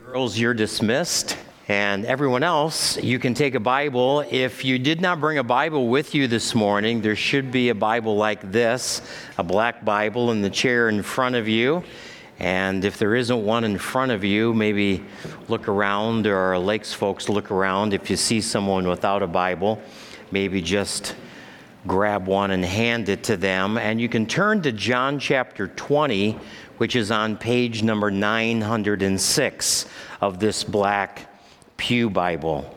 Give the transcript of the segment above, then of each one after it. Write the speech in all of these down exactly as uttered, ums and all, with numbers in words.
Girls, you're dismissed. And everyone else, you can take a Bible. If you did not bring a Bible with you this morning, there should be a Bible like this, a black Bible in the chair in front of you. And if there isn't one in front of you, maybe look around, or our Lakes folks look around. If you see someone without a Bible, maybe just grab one and hand it to them. And you can turn to John chapter twenty, which is on page number nine hundred six of this black Pew Bible.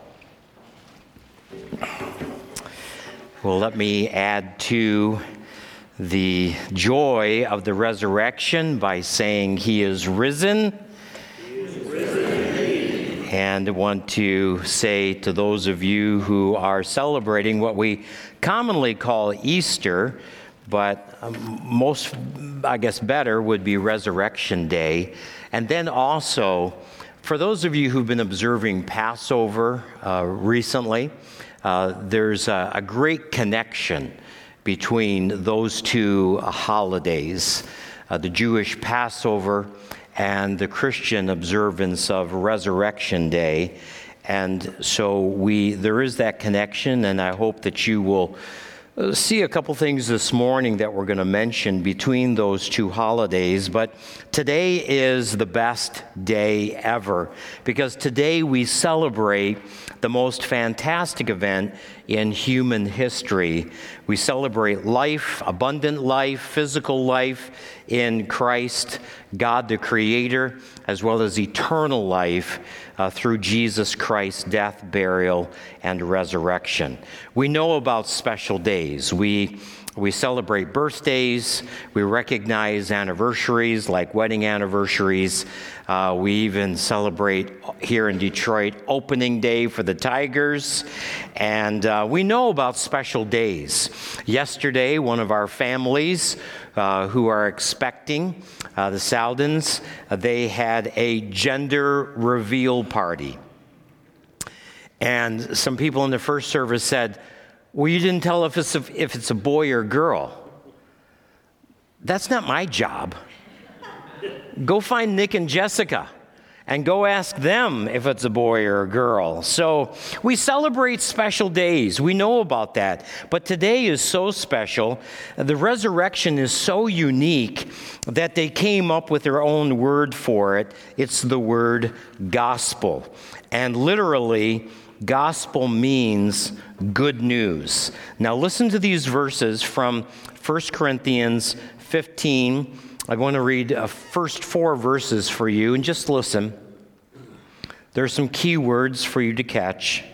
Well, let me add to the joy of the resurrection by saying he is risen. He is risen. And I want to say to those of you who are celebrating what we commonly call Easter, but most, I guess, better would be Resurrection Day. And then also, for those of you who've been observing Passover uh, recently, uh, there's a, a great connection between those two holidays, uh, the Jewish Passover and the Christian observance of Resurrection Day. And so we there is that connection, and I hope that you will see a couple things this morning that we're going to mention between those two holidays. But today is the best day ever, because today we celebrate the most fantastic event in human history. We celebrate life, abundant life, physical life in Christ, God the Creator, as well as eternal life uh, through Jesus Christ's death, burial, and resurrection. We know about special days. We We celebrate birthdays. We recognize anniversaries like wedding anniversaries. Uh, we even celebrate here in Detroit opening day for the Tigers. And uh, we know about special days. Yesterday, one of our families uh, who are expecting, uh, the Saldens, uh, they had a gender reveal party. And some people in the first service said, well, you didn't tell if it's a, if it's a boy or girl. That's not my job. Go find Nick and Jessica and go ask them if it's a boy or a girl. So we celebrate special days. We know about that. But today is so special. The resurrection is so unique that they came up with their own word for it. It's the word gospel. And literally, gospel means good news. Now listen to these verses from First Corinthians fifteen. I want to read the first four verses for you, and just listen. There are some key words for you to catch.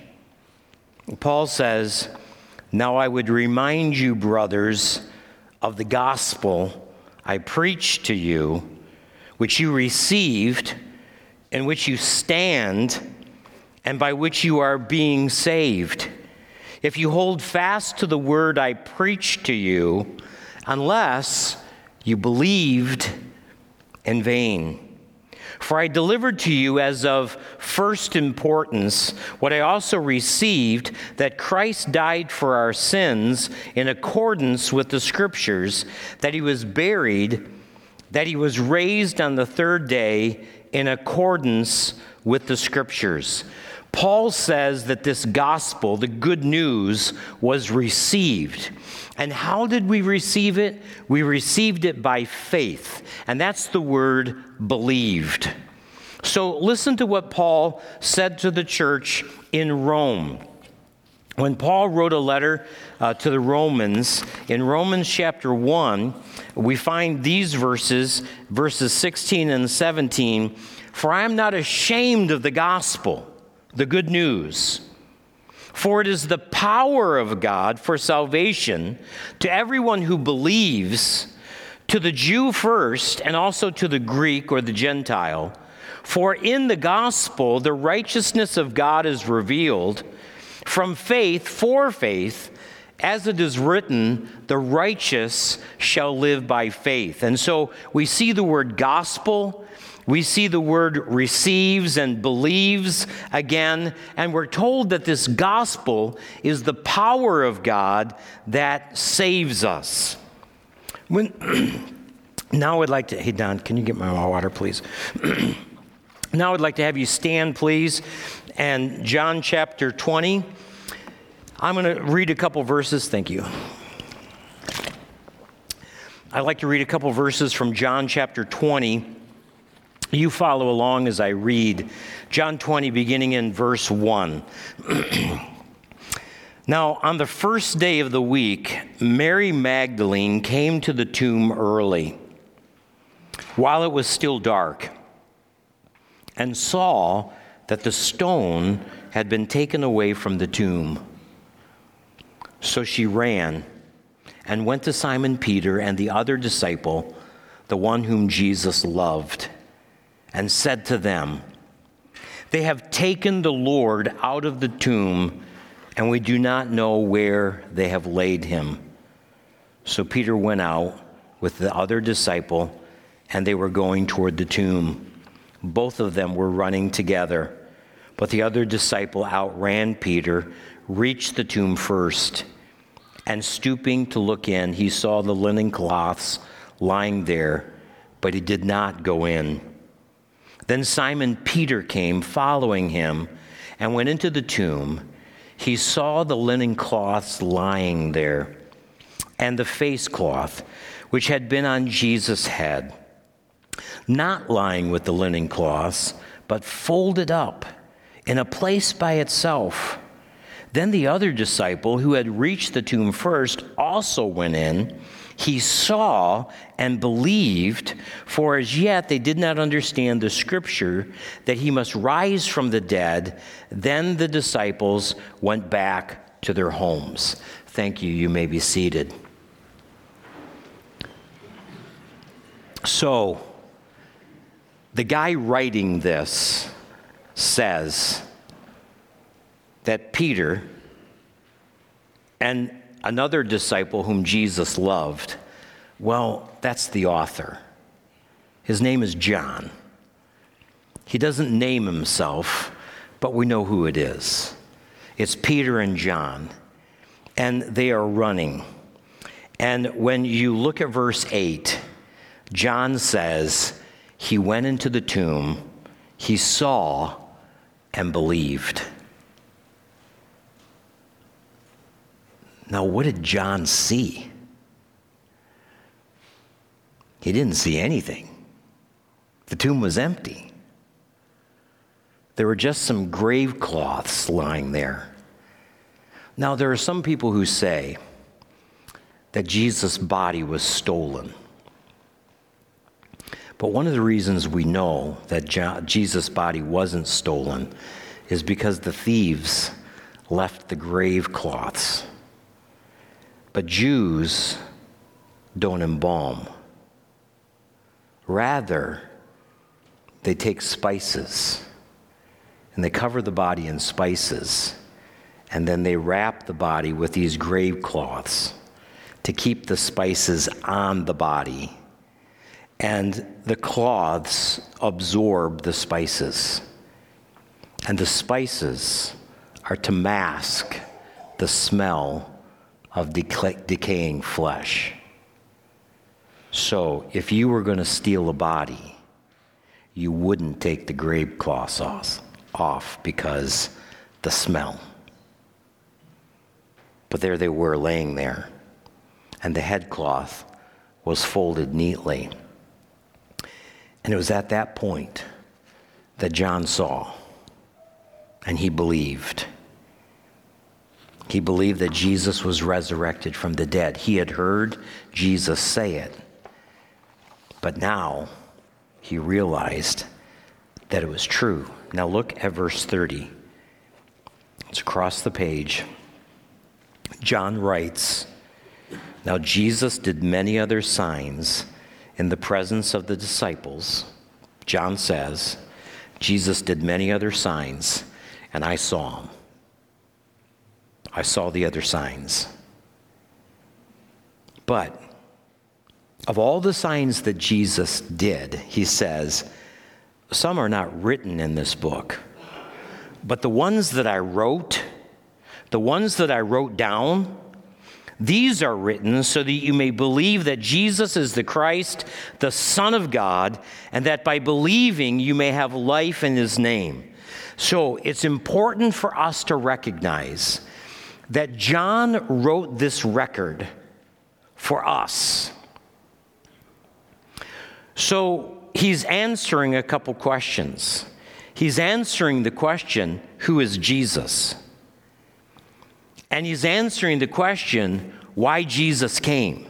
Paul says, "Now I would remind you, brothers, of the gospel I preached to you, which you received, in which you stand, and by which you are being saved, if you hold fast to the word I preached to you, unless you believed in vain. For I delivered to you as of first importance what I also received, that Christ died for our sins in accordance with the Scriptures, that he was buried, that he was raised on the third day in accordance with the Scriptures." Paul says that this gospel, the good news, was received. And how did we receive it? We received it by faith. And that's the word believed. So listen to what Paul said to the church in Rome. When Paul wrote a letter uh, to the Romans, in Romans chapter one, we find these verses, verses sixteen and seventeen. "For I am not ashamed of the gospel, the good news. For it is the power of God for salvation to everyone who believes, to the Jew first, and also to the Greek or the Gentile. For in the gospel the righteousness of God is revealed from faith for faith, as it is written, the righteous shall live by faith." And so we see the word gospel. We see the word receives and believes again, and we're told that this gospel is the power of God that saves us. When, now I'd like to, hey Don, can you get my water, please? Now I'd like to have you stand, please, and John chapter twenty. I'm going to read a couple verses. Thank you. I'd like to read a couple verses from John chapter twenty. You follow along as I read. John twenty, beginning in verse one. Now, on the first day of the week, Mary Magdalene came to the tomb early, while it was still dark, and saw that the stone had been taken away from the tomb. So she ran and went to Simon Peter and the other disciple, the one whom Jesus loved, and said to them, "They have taken the Lord out of the tomb, and we do not know where they have laid him." So Peter went out with the other disciple, and they were going toward the tomb. Both of them were running together, but the other disciple outran Peter, reached the tomb first, and stooping to look in, he saw the linen cloths lying there, but he did not go in. Then Simon Peter came, following him, and went into the tomb. He saw the linen cloths lying there, and the face cloth, which had been on Jesus' head, not lying with the linen cloths, but folded up in a place by itself. Then the other disciple, who had reached the tomb first, also went in. He saw and believed, for as yet they did not understand the scripture that he must rise from the dead. Then the disciples went back to their homes. Thank you. You may be seated. So, the guy writing this says that Peter and another disciple whom Jesus loved, well, that's the author. His name is John. He doesn't name himself, but we know who it is. It's Peter and John, and they are running. And when you look at verse eight, John says, he went into the tomb, he saw and believed. Now, what did John see? He didn't see anything. The tomb was empty. There were just some grave cloths lying there. Now, there are some people who say that Jesus' body was stolen. But one of the reasons we know that Jesus' body wasn't stolen is because the thieves left the grave cloths. But Jews don't embalm. Rather, they take spices and they cover the body in spices, and then they wrap the body with these grave cloths to keep the spices on the body. And the cloths absorb the spices. And the spices are to mask the smell of deca- decaying flesh. So if you were going to steal a body, you wouldn't take the grave cloths off, off because the smell. But there they were laying there, and the headcloth was folded neatly. And it was at that point that John saw, and he believed. He believed that Jesus was resurrected from the dead. He had heard Jesus say it, but now he realized that it was true. Now look at verse thirty. It's across the page. John writes, "Now Jesus did many other signs in the presence of the disciples." John says, Jesus did many other signs, and I saw them. I saw the other signs. But of all the signs that Jesus did, he says, some are not written in this book. But the ones that I wrote, the ones that I wrote down, These are written so that you may believe that Jesus is the Christ, the Son of God, and that by believing you may have life in his name. So it's important for us to recognize that John wrote this record for us. So he's answering a couple questions. He's answering the question, who is Jesus? And he's answering the question, why Jesus came.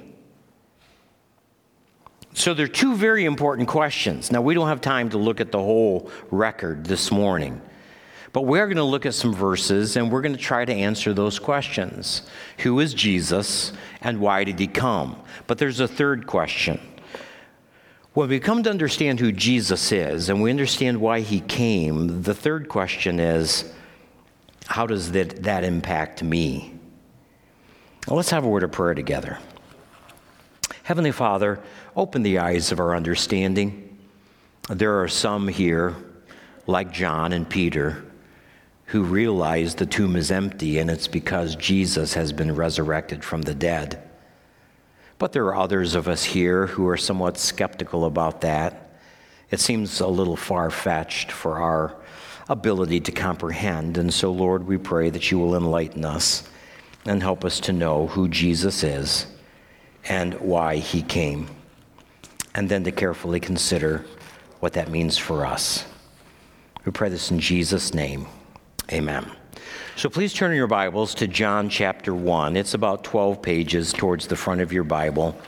So there are two very important questions. Now, we don't have time to look at the whole record this morning, but we're going to look at some verses, and we're going to try to answer those questions. Who is Jesus, and why did he come? But there's a third question. When we come to understand who Jesus is, and we understand why he came, the third question is, how does that, that impact me? Well, let's have a word of prayer together. Heavenly Father, open the eyes of our understanding. There are some here, like John and Peter, who realize the tomb is empty, and it's because Jesus has been resurrected from the dead. But there are others of us here who are somewhat skeptical about that. It seems a little far-fetched for our ability to comprehend. And so, Lord, we pray that you will enlighten us and help us to know who Jesus is and why he came, and then to carefully consider what that means for us. We pray this in Jesus' name. Amen. So please turn your Bibles to John chapter one. It's about twelve pages towards the front of your Bible.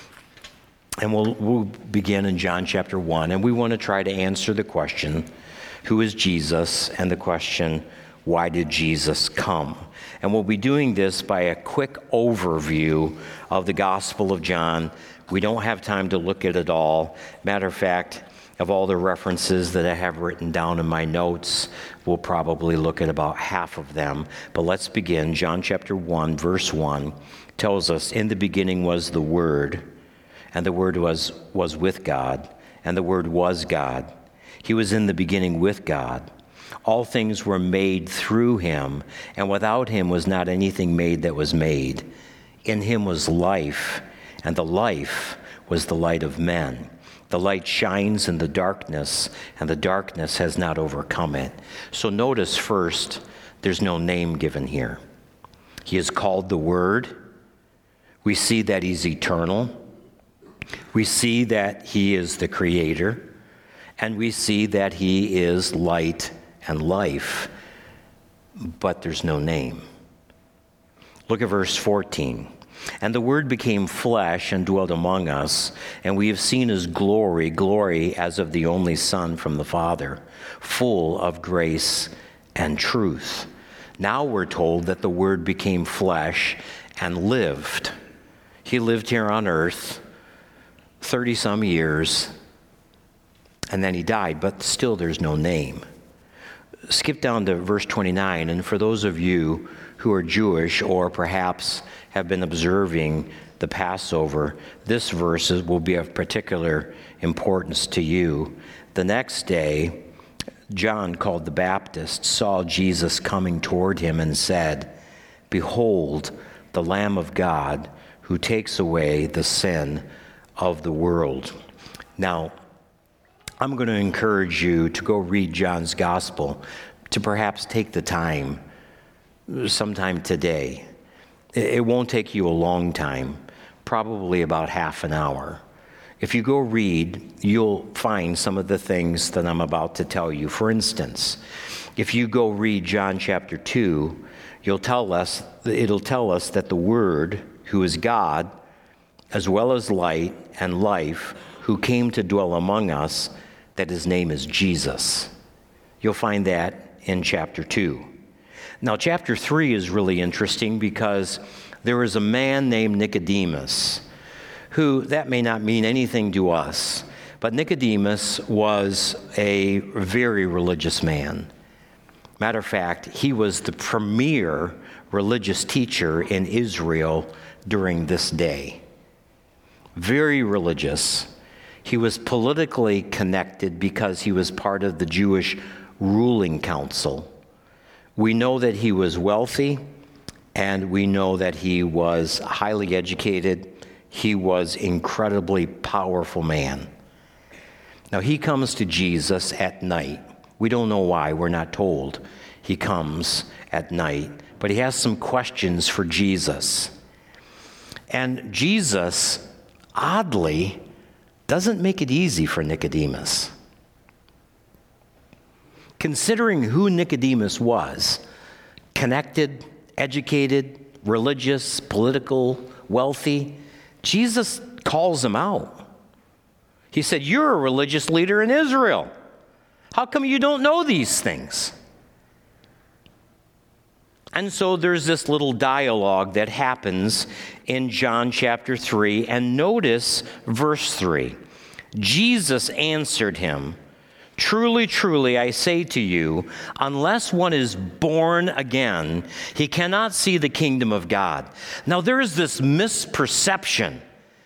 And we'll, we'll begin in John chapter one. And we want to try to answer the question, who is Jesus? And the question, why did Jesus come? And we'll be doing this by a quick overview of the Gospel of John. We don't have time to look at it all. Matter of fact, of all the references that I have written down in my notes, we'll probably look at about half of them. But let's begin. John chapter one, verse one tells us, in the beginning was the Word, and the Word was, was with God, and the Word was God. He was in the beginning with God. All things were made through him, and without him was not anything made that was made. In him was life, and the life was the light of men. The light shines in the darkness, and the darkness has not overcome it. So notice first, there's no name given here. He is called the Word. We see that he's eternal. We see that he is the Creator. And we see that he is light and life, but there's no name. Look at verse fourteen. And the Word became flesh and dwelt among us, and we have seen his glory, glory as of the only Son from the Father, full of grace and truth. Now we're told that the Word became flesh and lived. He lived here on earth thirty-some years, and then he died, but still there's no name. Skip down to verse twenty-nine, and for those of you who are Jewish or perhaps have been observing the Passover, this verse will be of particular importance to you. The next day, John, called the Baptist, saw Jesus coming toward him and said, "Behold, the Lamb of God who takes away the sin of the world." Now, I'm going to encourage you to go read John's Gospel, to perhaps take the time sometime today. It won't take you a long time, probably about half an hour. If you go read, you'll find some of the things that I'm about to tell you. For instance, if you go read John chapter two, you'll tell us, it'll tell us that the Word, who is God, as well as light and life, who came to dwell among us, that his name is Jesus. You'll find that in chapter two. Now, chapter three is really interesting because there is a man named Nicodemus, who, that may not mean anything to us, but Nicodemus was a very religious man. Matter of fact, he was the premier religious teacher in Israel during this day. Very religious. He was politically connected because he was part of the Jewish ruling council. We know that he was wealthy And we know that he was highly educated. He was incredibly powerful man. Now, he comes to Jesus at night. We don't know why. We're not told. He comes at night. But he has some questions for Jesus. And Jesus, oddly, doesn't make it easy for Nicodemus. Considering who Nicodemus was, connected, educated, religious, political, wealthy, Jesus calls him out. He said, "You're a religious leader in Israel. How come you don't know these things?" And so there's this little dialogue that happens in John chapter three, and notice verse three. Jesus answered him, "Truly, truly, I say to you, unless one is born again, he cannot see the kingdom of God." Now, there is this misperception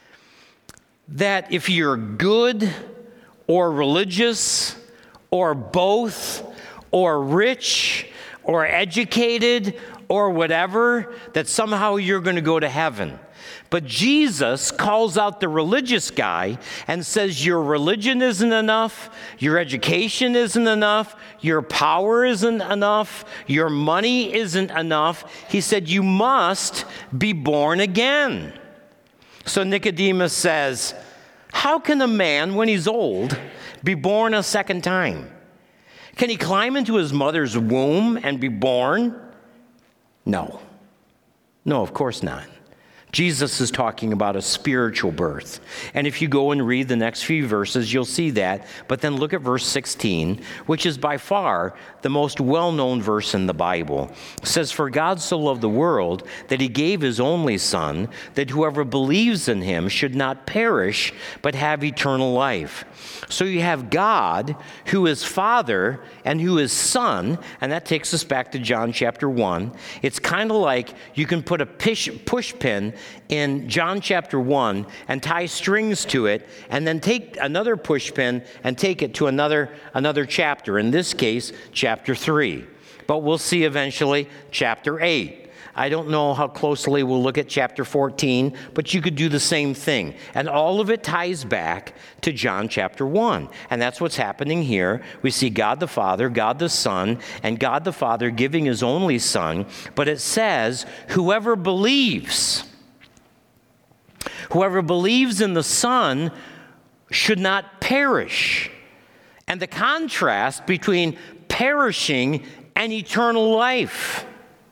that if you're good or religious or both or rich or educated or whatever, that somehow you're going to go to heaven. But Jesus calls out the religious guy and says, your religion isn't enough, your education isn't enough, your power isn't enough, your money isn't enough. He said, you must be born again. So Nicodemus says, how can a man, when he's old, be born a second time? Can he climb into his mother's womb and be born? No. No, of course not. Jesus is talking about a spiritual birth. And if you go and read the next few verses, you'll see that. But then look at verse sixteen, which is by far the most well-known verse in the Bible. It says, "For God so loved the world that he gave his only Son, that whoever believes in him should not perish, but have eternal life." So you have God, who is Father and who is Son, and that takes us back to John chapter one. It's kind of like you can put a push, push pin in John chapter one and tie strings to it, and then take another push pin and take it to another, another chapter, in this case, chapter three. But we'll see eventually chapter eight. I don't know how closely we'll look at chapter fourteen, but you could do the same thing. And all of it ties back to John chapter one. And that's what's happening here. We see God the Father, God the Son, and God the Father giving his only Son. But it says, whoever believes, whoever believes in the Son should not perish. And the contrast between perishing and eternal life.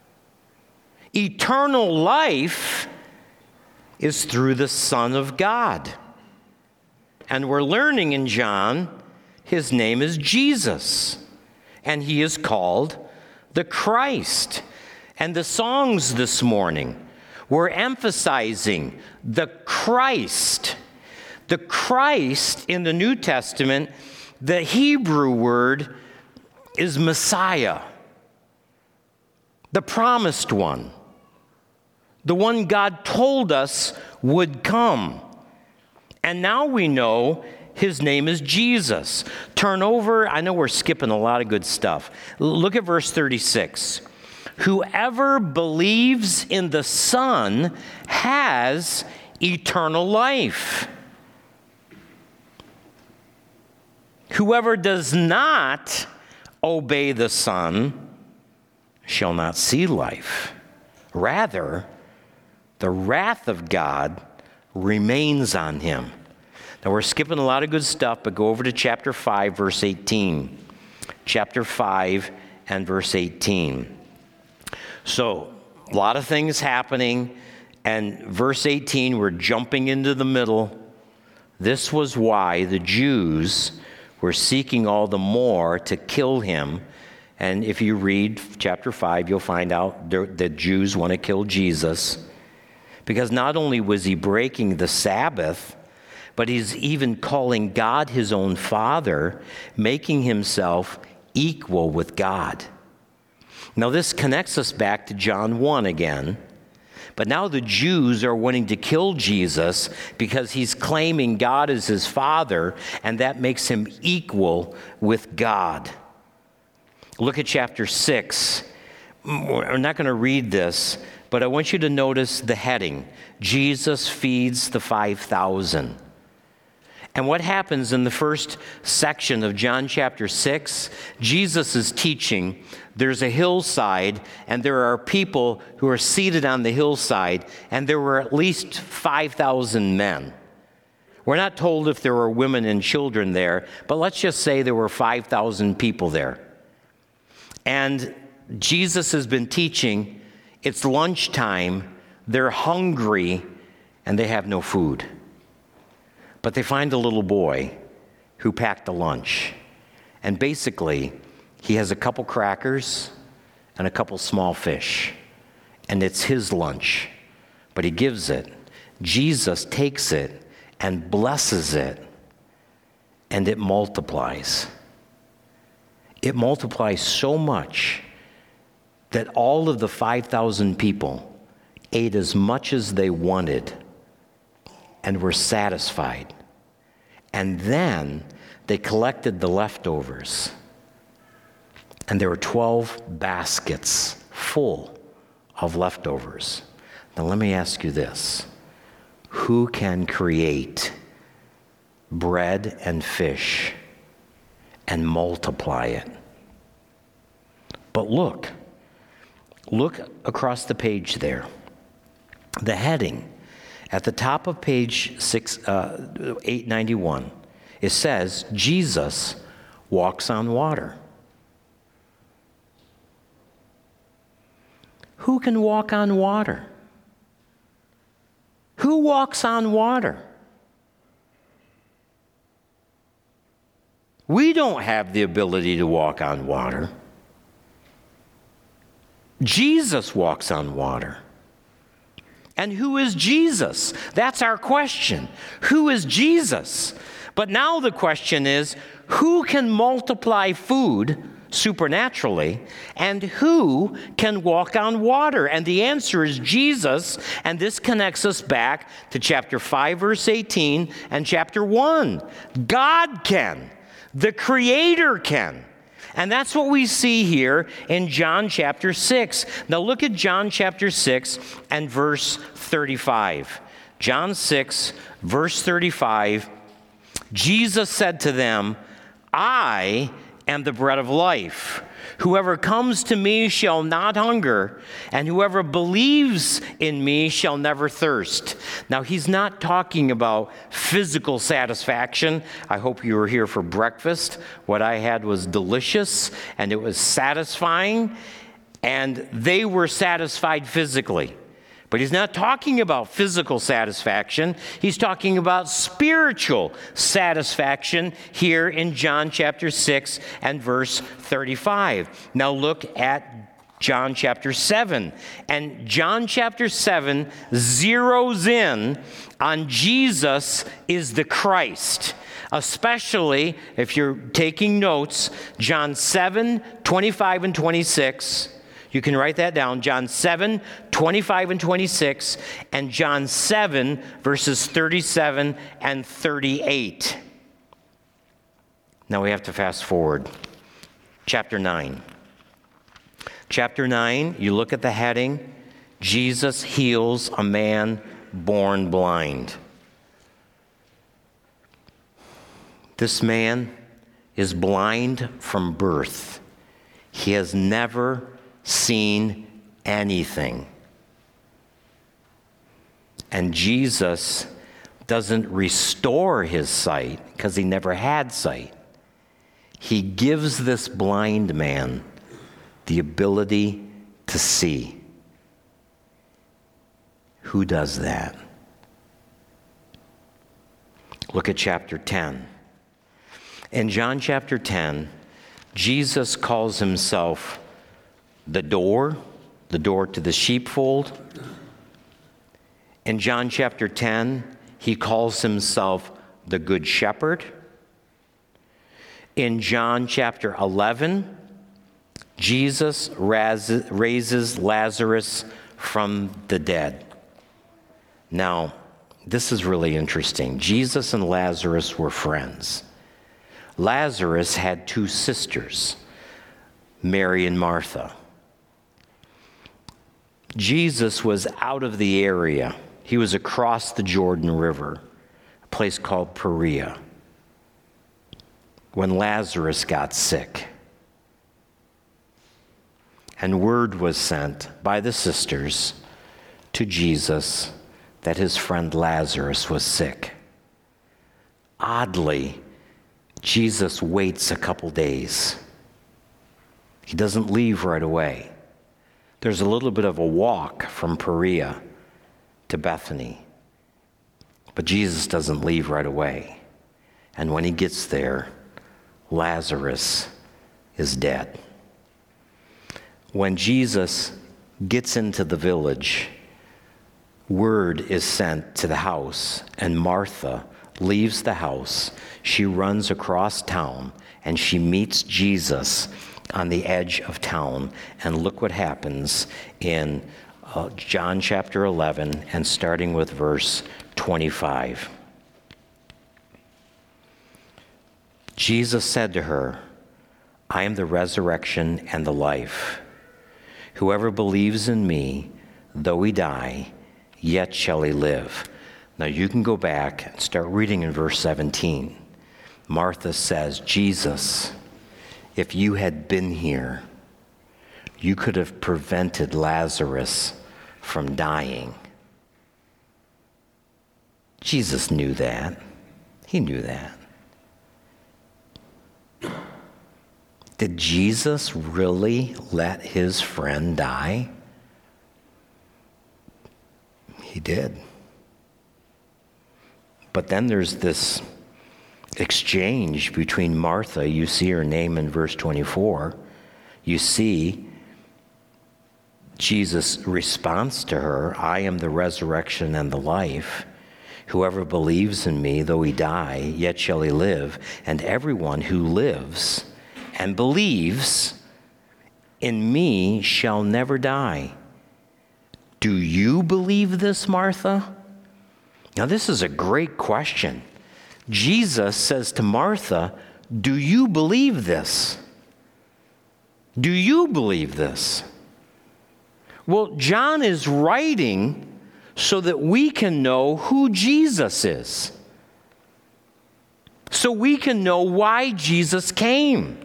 Eternal life is through the Son of God. And we're learning in John, his name is Jesus. And he is called the Christ. And the songs this morning were emphasizing the Christ. The Christ in the New Testament, the Hebrew word is Messiah. The promised one. The one God told us would come. And now we know his name is Jesus. Turn over, I know we're skipping a lot of good stuff. Look at verse thirty-six. Whoever believes in the Son has eternal life. Whoever does not obey the Son shall not see life. Rather, the wrath of God remains on him. Now, we're skipping a lot of good stuff, but go over to chapter five, verse eighteen. Chapter five and verse eighteen. So, a lot of things happening, and verse eighteen, we're jumping into the middle. This was why the Jews were seeking all the more to kill him. And if you read chapter five, you'll find out the Jews want to kill Jesus. Because not only was he breaking the Sabbath, but he's even calling God his own Father, making himself equal with God. Now this connects us back to John one again. But now the Jews are wanting to kill Jesus because he's claiming God as his Father, and that makes him equal with God. Look at chapter six. We're not going to read this, but I want you to notice the heading. Jesus feeds the five thousand. And what happens in the first section of John chapter six, Jesus is teaching. There's a hillside, and there are people who are seated on the hillside, and there were at least five thousand men. We're not told if there were women and children there, but let's just say there were five thousand people there. And Jesus has been teaching. It's lunchtime. They're hungry, and they have no food. But they find a little boy who packed a lunch. And basically, he has a couple crackers and a couple small fish. And it's his lunch. But he gives it. Jesus takes it and blesses it. And it multiplies. It multiplies so much that all of the five thousand people ate as much as they wanted and were satisfied. And then they collected the leftovers. And there were twelve baskets full of leftovers. Now let me ask you this. Who can create bread and fish and multiply it? But look, look across the page there. The heading at the top of page six, uh, eight ninety-one, it says, Jesus walks on water. Who can walk on water? Who walks on water? We don't have the ability to walk on water. Jesus walks on water. And who is Jesus? That's our question. Who is Jesus? But now the question is, who can multiply food supernaturally, and who can walk on water? And the answer is Jesus, and this connects us back to chapter five, verse eighteen, and chapter one. God can. The Creator can. And that's what we see here in John chapter six. Now look at John chapter six and verse thirty-five. John six, verse thirty-five. Jesus said to them, I am the bread of life. Whoever comes to me shall not hunger, and whoever believes in me shall never thirst. Now, he's not talking about physical satisfaction. I hope you were here for breakfast. What I had was delicious, and it was satisfying, and they were satisfied physically. But he's not talking about physical satisfaction. He's talking about spiritual satisfaction here in John chapter six and verse thirty-five. Now look at John chapter seven. And John chapter seven zeroes in on Jesus is the Christ. Especially if you're taking notes, John seven, twenty-five and twenty-six. You can write that down, John seven, twenty-five and twenty-six, and John seven, verses thirty-seven and thirty-eight. Now we have to fast forward. Chapter nine. Chapter nine, you look at the heading, Jesus heals a man born blind. This man is blind from birth. He has never seen anything. And Jesus doesn't restore his sight because he never had sight. He gives this blind man the ability to see. Who does that? Look at chapter ten. In John chapter ten, Jesus calls himself the door, the door to the sheepfold. In John chapter ten, he calls himself the Good Shepherd. In John chapter eleven, Jesus raises Lazarus from the dead. Now, this is really interesting. Jesus and Lazarus were friends. Lazarus had two sisters, Mary and Martha. Jesus was out of the area. He was across the Jordan River, a place called Perea, when Lazarus got sick. And word was sent by the sisters to Jesus that his friend Lazarus was sick. Oddly, Jesus waits a couple days. He doesn't leave right away. There's a little bit of a walk from Perea to Bethany, but Jesus doesn't leave right away. And when he gets there, Lazarus is dead. When Jesus gets into the village, word is sent to the house, and Martha leaves the house. She runs across town, and she meets Jesus on the edge of town. And look what happens in uh, John chapter eleven, and starting with verse twenty-five. Jesus said to her, "I am the resurrection and the life. Whoever believes in me, though he die, yet shall he live." Now you can go back and start reading in verse seventeen. Martha says, "Jesus, if you had been here, you could have prevented Lazarus from dying." Jesus knew that. He knew that. Did Jesus really let his friend die? He did. But then there's this exchange between Martha. You see her name in verse twenty-four. You see Jesus' response to her, "I am the resurrection and the life. Whoever believes in me, though he die, yet shall he live. And everyone who lives and believes in me shall never die." Do you believe this, Martha? Now, this is a great question. Jesus says to Martha, do you believe this? Do you believe this? Well, John is writing so that we can know who Jesus is, so we can know why Jesus came.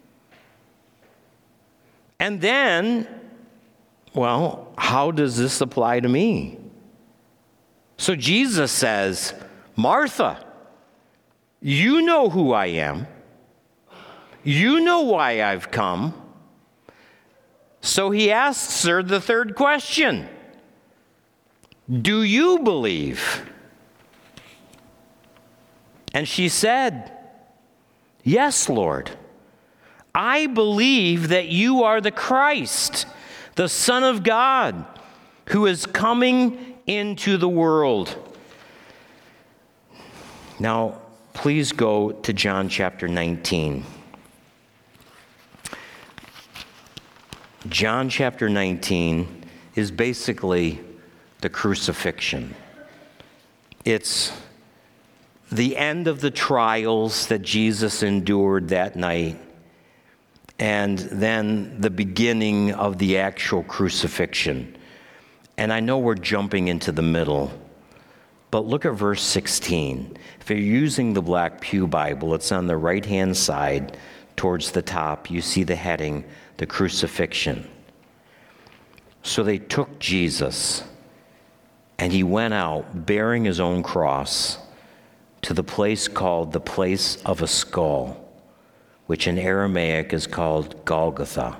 And then, well, how does this apply to me? So Jesus says, Martha, you know who I am. You know why I've come. So he asks her the third question. Do you believe? And she said, yes, Lord. I believe that you are the Christ, the Son of God, who is coming into the world. Now, please go to John chapter nineteen. John chapter nineteen is basically the crucifixion. It's the end of the trials that Jesus endured that night, and then the beginning of the actual crucifixion. And I know we're jumping into the middle, but look at verse sixteen. If you're using the Black Pew Bible, it's on the right-hand side towards the top. You see the heading, the crucifixion. So they took Jesus, and he went out bearing his own cross to the place called the place of a skull, which in Aramaic is called Golgotha.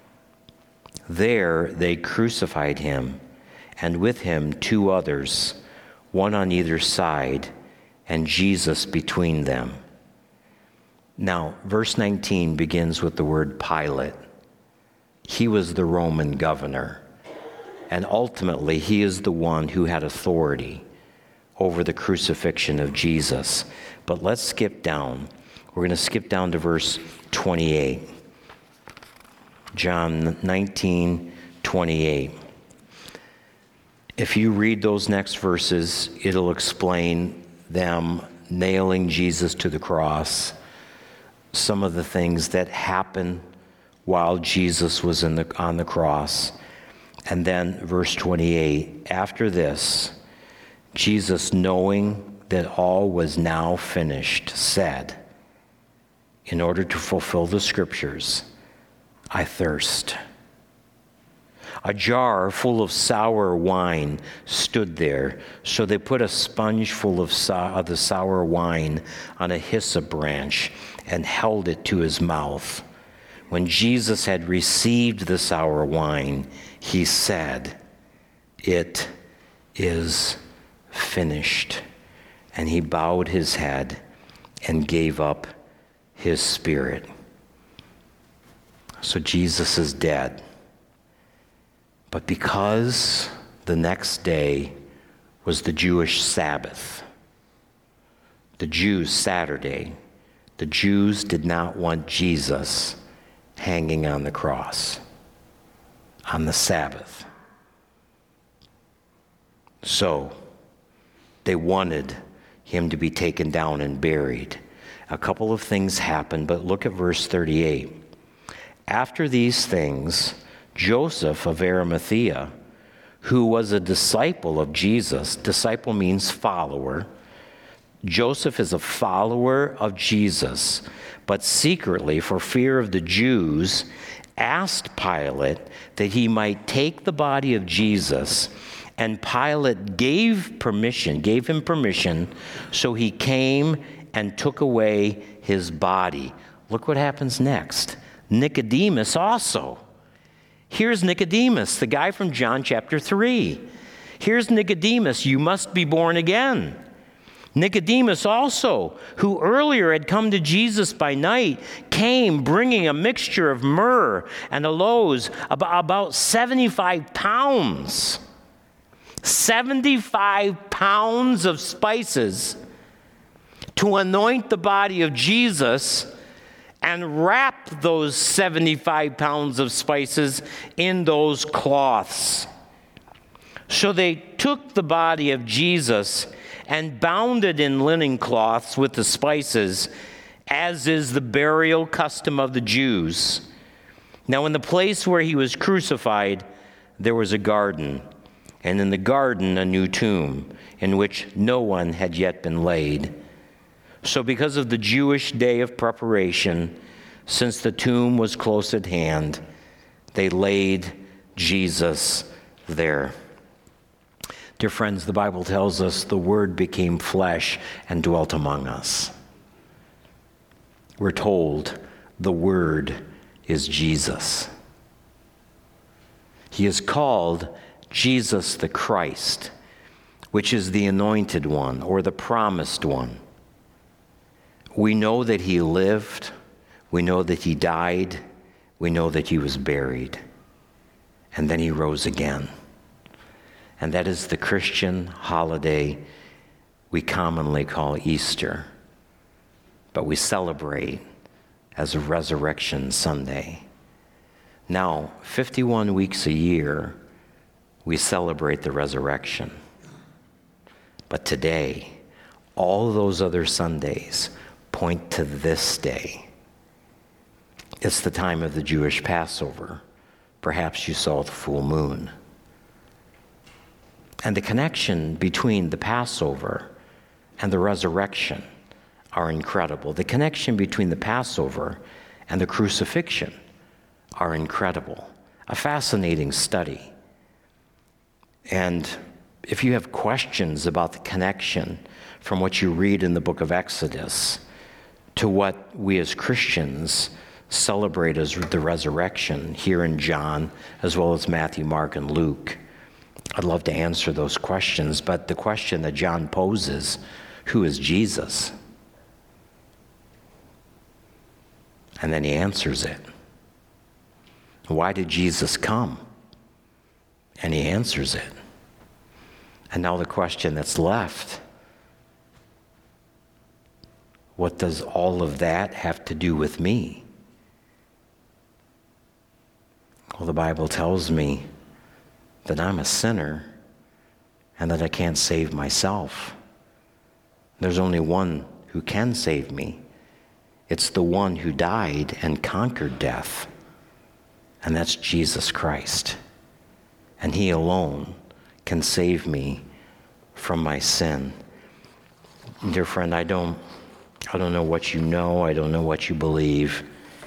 There they crucified him, and with him two others, one on either side, and Jesus between them. Now, verse nineteen begins with the word Pilate. He was the Roman governor, and ultimately he is the one who had authority over the crucifixion of Jesus. But let's skip down. We're going to skip down to verse twenty-eight. John nineteen, twenty-eight. If you read those next verses, it'll explain them nailing Jesus to the cross, some of the things that happened while Jesus was in the, on the cross. And then verse twenty-eight, after this, Jesus, knowing that all was now finished, said, in order to fulfill the scriptures, I thirst. A jar full of sour wine stood there, so they put a sponge full of, so- of the sour wine on a hyssop branch and held it to his mouth. When Jesus had received the sour wine, he said, it is finished. And he bowed his head and gave up his spirit. So Jesus is dead. But because the next day was the Jewish Sabbath, the Jews' Saturday, the Jews did not want Jesus hanging on the cross on the Sabbath. So they wanted him to be taken down and buried. A couple of things happened, but look at verse thirty-eight. After these things, Joseph of Arimathea, who was a disciple of Jesus, disciple means follower. Joseph is a follower of Jesus, but secretly, for fear of the Jews, asked Pilate that he might take the body of Jesus, and Pilate gave permission, gave him permission, so he came and took away his body. Look what happens next. Nicodemus also. Here's Nicodemus, the guy from John chapter three. Here's Nicodemus, you must be born again. Nicodemus also, who earlier had come to Jesus by night, came bringing a mixture of myrrh and aloes, about seventy-five pounds. seventy-five pounds of spices to anoint the body of Jesus and wrap those seventy-five pounds of spices in those cloths. So they took the body of Jesus and bound it in linen cloths with the spices, as is the burial custom of the Jews. Now in the place where he was crucified, there was a garden, and in the garden a new tomb, in which no one had yet been laid. So because of the Jewish day of preparation, since the tomb was close at hand, they laid Jesus there. Dear friends, the Bible tells us the Word became flesh and dwelt among us. We're told the Word is Jesus. He is called Jesus the Christ, which is the anointed one or the promised one. We know that he lived, we know that he died, we know that he was buried, and then he rose again. And that is the Christian holiday we commonly call Easter, but we celebrate as a Resurrection Sunday. Now, fifty-one weeks a year, we celebrate the resurrection. But today, all those other Sundays point to this day. It's the time of the Jewish Passover. Perhaps you saw the full moon. And the connection between the Passover and the resurrection are incredible. The connection between the Passover and the crucifixion are incredible. A fascinating study. And if you have questions about the connection from what you read in the book of Exodus to what we as Christians celebrate as the resurrection here in John, as well as Matthew, Mark, and Luke, I'd love to answer those questions. But the question that John poses, who is Jesus? And then he answers it. Why did Jesus come? And he answers it. And now the question that's left, what does all of that have to do with me? Well, the Bible tells me that I'm a sinner and that I can't save myself. There's only one who can save me. It's the one who died and conquered death, and that's Jesus Christ. and he alone can save me from my sin. Dear friend, I don't, I don't know what you know. I don't know what you believe.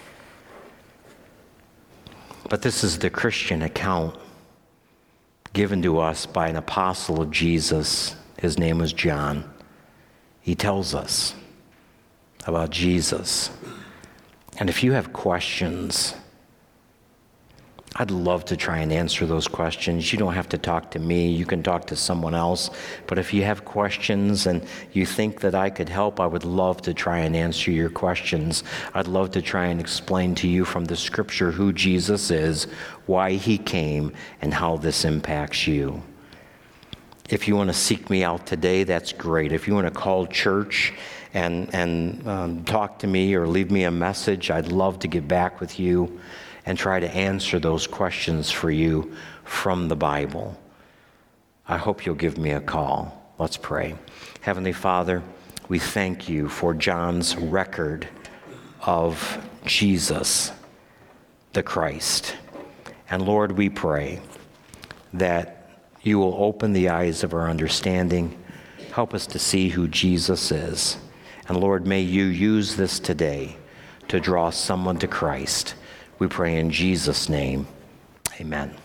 But this is the Christian account given to us by an apostle of Jesus. His name was John. He tells us about Jesus. And if you have questions, I'd love to try and answer those questions. You don't have to talk to me. You can talk to someone else. But if you have questions and you think that I could help, I would love to try and answer your questions. I'd love to try and explain to you from the scripture who Jesus is, why he came, and how this impacts you. If you want to seek me out today, that's great. If you want to call church and, and um, talk to me or leave me a message, I'd love to get back with you and try to answer those questions for you from the Bible. I hope you'll give me a call. Let's pray. Heavenly Father, we thank you for John's record of Jesus, the Christ. And Lord, we pray that you will open the eyes of our understanding, help us to see who Jesus is. And Lord, may you use this today to draw someone to Christ. We pray in Jesus' name. Amen.